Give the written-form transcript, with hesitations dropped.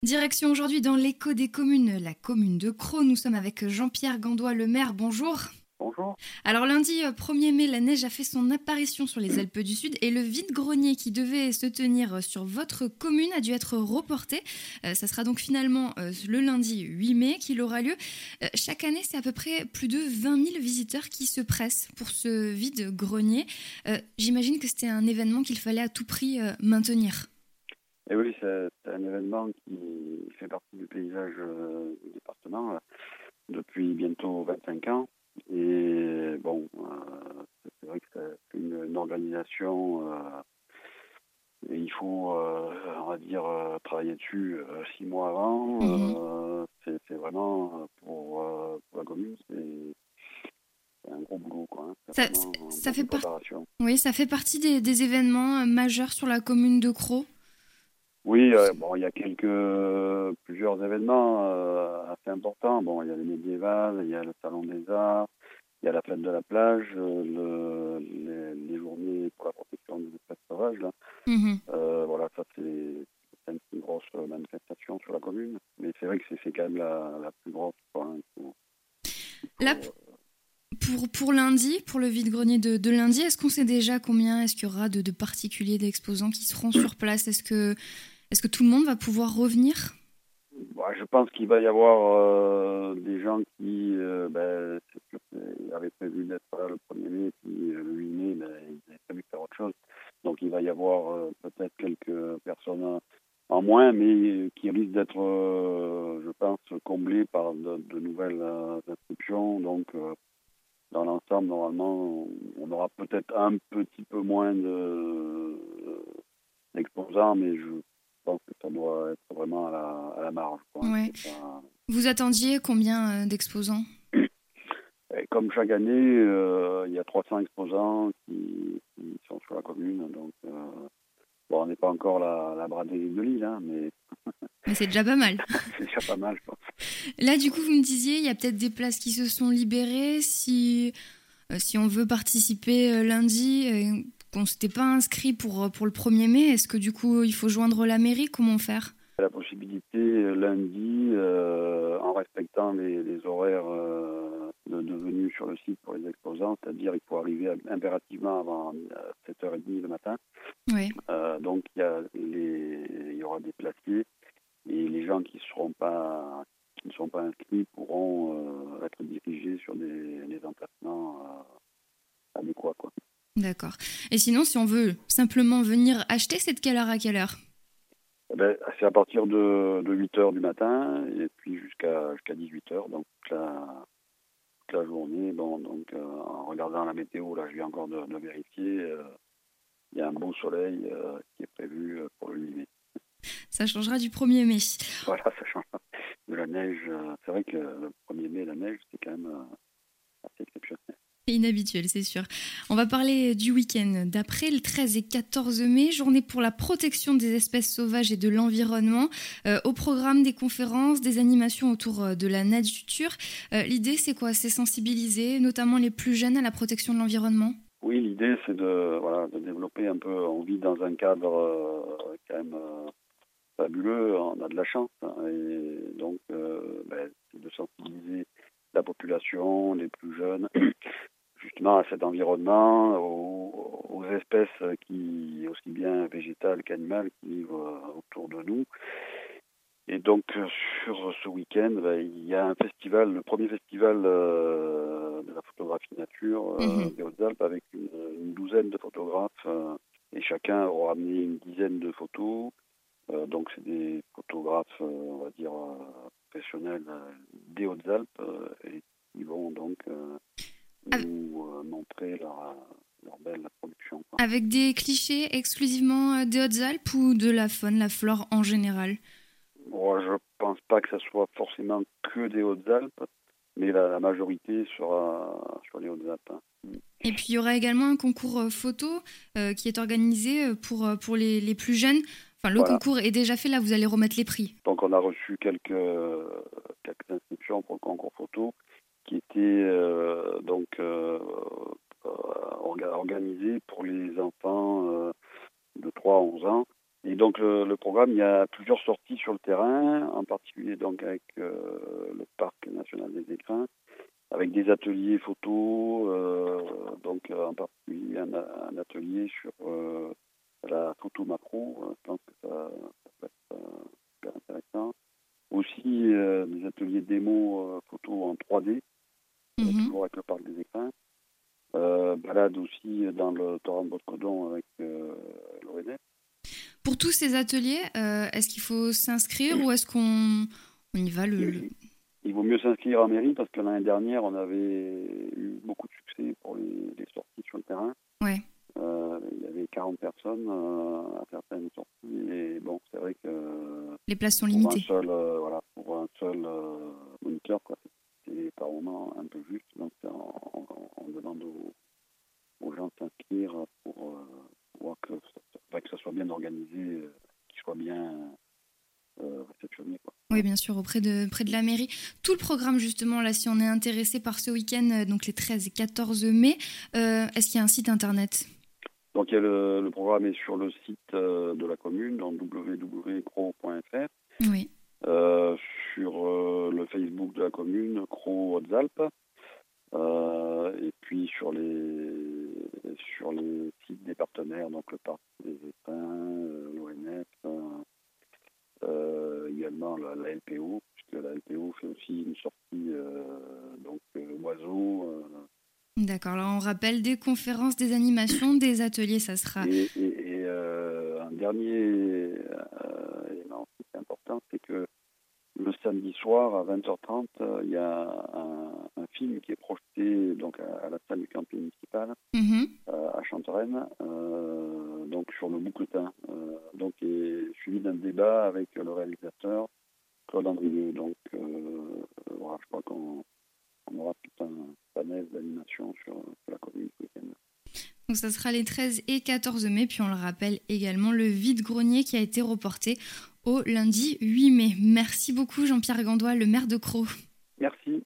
Direction aujourd'hui dans l'écho des communes, la commune de Crau. Nous sommes avec Jean-Pierre Gandois, le maire. Bonjour. Bonjour. Alors lundi 1er mai, la neige a fait son apparition sur les Alpes du Sud et le vide-grenier qui devait se tenir sur votre commune a dû être reporté. Ça sera donc finalement le lundi 8 mai qu'il aura lieu. Chaque année, c'est à peu près plus de 20 000 visiteurs qui se pressent pour ce vide-grenier. J'imagine que c'était un événement qu'il fallait à tout prix maintenir. Et oui, c'est un événement qui fait partie du paysage du département depuis bientôt 25 ans. Et bon, c'est vrai que c'est une organisation et il faut, on va dire, travailler dessus 6 mois avant. C'est vraiment pour la commune, c'est un gros boulot, quoi. Hein. C'est Ça, vraiment ça beaucoup fait de préparation. Oui, ça fait partie des événements majeurs sur la commune de Crau. Oui, bon, il y a plusieurs événements assez importants. Bon, il y a les médiévales, il y a le salon des arts, il y a la fête de la plage, les journées pour la protection des espèces sauvages. Là. Mhm. Voilà, ça c'est une grosse manifestation sur la commune. Mais c'est vrai que c'est quand même la plus grosse. Quoi, hein. Là, pour lundi, pour le vide-grenier de lundi, est-ce qu'on sait déjà combien est-ce qu'il y aura de particuliers, d'exposants qui seront sur place? Est-ce que tout le monde va pouvoir revenir? Bon, je pense qu'il va y avoir des gens qui c'est sûr qu'ils avaient prévu d'être là le 1er mai, puis le 8 mai, ils avaient prévu de faire autre chose. Donc il va y avoir peut-être quelques personnes en moins, mais qui risquent d'être, je pense, comblées par de nouvelles inscriptions. Donc dans l'ensemble, normalement, on aura peut-être un petit peu moins d'exposants, mais je pense que ça doit être vraiment à la marge. Quoi. Ouais. C'est pas... Vous attendiez combien d'exposants? Et comme chaque année, il y a 300 exposants qui sont sur la commune. Donc, bon, on n'est pas encore la braderie de Lille, hein, mais Mais c'est déjà pas mal. c'est déjà pas mal, je pense. Là, du coup, vous me disiez, il y a peut-être des places qui se sont libérées. Si on veut participer lundi, qu'on ne s'était pas inscrit pour le 1er mai, est-ce que du coup, il faut joindre la mairie? Comment faire? La possibilité lundi, en respectant les horaires de venue sur le site pour les exposants, c'est-à-dire il faut arriver impérativement avant 7h30 le matin. Oui. Donc il y aura des placiers et les gens qui ne sont pas inscrits pourront être dirigés sur des emplacements adéquats, quoi. D'accord. Et sinon, si on veut simplement venir acheter, c'est de quelle heure à quelle heure? C'est à partir de 8h du matin et puis jusqu'à 18h, donc toute la journée. Bon, donc en regardant la météo, là je viens encore de vérifier, il y a un beau soleil qui est prévu pour le 8 mai. Ça changera du 1er mai. Voilà, ça change de la neige. C'est vrai que le 1er mai, la neige, c'est quand même assez exceptionnel. Inhabituel, c'est sûr. On va parler du week-end d'après, le 13 et 14 mai, journée pour la protection des espèces sauvages et de l'environnement. Au programme, des conférences, des animations autour de la nature. L'idée, c'est quoi? C'est sensibiliser, notamment les plus jeunes, à la protection de l'environnement? Oui, l'idée, c'est de développer un peu. On vit dans un cadre quand même fabuleux, on a de la chance. Hein, et donc, c'est de sensibiliser la population, les plus jeunes, justement à cet environnement, aux espèces aussi bien végétales qu'animales, qui vivent autour de nous. Et donc, sur ce week-end, il y a un festival, le premier festival de la photographie nature des Hautes-Alpes, avec une douzaine de photographes, et chacun aura amené une dizaine de photos. Donc, c'est des photographes, on va dire, professionnels des Hautes-Alpes, et qui vont donc nous montrer leur belle production. Quoi. Avec des clichés exclusivement des Hautes-Alpes ou de la faune, la flore en général? Bon, je pense pas que ce soit forcément que des Hautes-Alpes, mais la majorité sera sur les Hautes-Alpes. Hein. Et puis il y aura également un concours photo qui est organisé pour les plus jeunes. Enfin, le concours est déjà fait, là vous allez remettre les prix. Donc on a reçu quelques inscriptions pour le concours photo qui étaient organisées pour les enfants de 3 à 11 ans. Et donc le programme, il y a plusieurs sorties sur le terrain, en particulier donc avec le parc national des Écrins, avec des ateliers photo, donc en particulier un atelier sur la photo macro. Je pense que ça peut être super intéressant. Aussi des ateliers démo photo en 3D, toujours avec le parc des Écrins. Balade aussi dans le torrent de Boscodon avec l'ONF. Pour tous ces ateliers, est-ce qu'il faut s'inscrire ou est-ce qu'on y va Il vaut mieux s'inscrire en mairie parce que l'année dernière, on avait eu beaucoup de succès pour les sorties sur le terrain. Ouais. Il y avait 40 personnes à certaines sorties et bon, c'est vrai que les places sont limitées. Pour un seul moniteur, quoi, c'est par moment un peu juste. Donc on demande aux gens de s'inscrire pour voir que ça soit bien organisé, qu'il soit bien réceptionné, quoi. Oui, bien sûr, près de la mairie. Tout le programme, justement, là, si on est intéressé par ce week-end, donc les 13 et 14 mai, est-ce qu'il y a un site internet ? Donc le programme est sur le site de la commune, donc www.cro.fr. Oui. Sur le Facebook de la commune, Cro Hautes-Alpes. Et puis sur les sites des partenaires, donc le parc des Écrins, l'ONF, également la LPO, puisque la LPO fait aussi une sortie oiseaux. D'accord, alors on rappelle des conférences, des animations, des ateliers, ça sera... Et un dernier élément qui est important, c'est que le samedi soir à 20h30, il y a un film qui est projeté donc à la salle du camping municipal à Chantereine, donc sur le bouquetin, donc est suivi d'un débat avec le réalisateur Claude Andrieux. Donc voilà, je crois qu'on aura tout un panel d'animation sur la commune ce week-end. Donc ça sera les 13 et 14 mai, puis on le rappelle également, le vide-grenier qui a été reporté au lundi 8 mai. Merci beaucoup Jean-Pierre Gandois, le maire de Cros. Merci.